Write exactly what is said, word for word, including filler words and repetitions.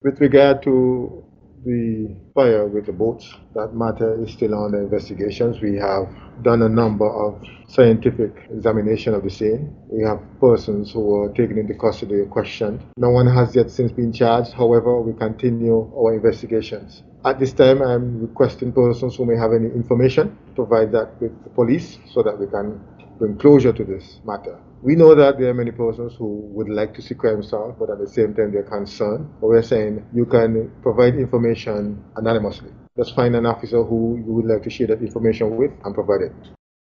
With regard to the fire with the boats, that matter is still under investigations. We have done a number of scientific examination of the scene. We have persons who were taken into custody and questioned. No one has yet since been charged. However, we continue our investigations. At this time, I'm requesting persons who may have any information to provide that with the police so that we can bring closure to this matter. We know that there are many persons who would like to see crime solved, but at the same time they're concerned. But we're saying you can provide information anonymously. Just find an officer who you would like to share that information with and provide it.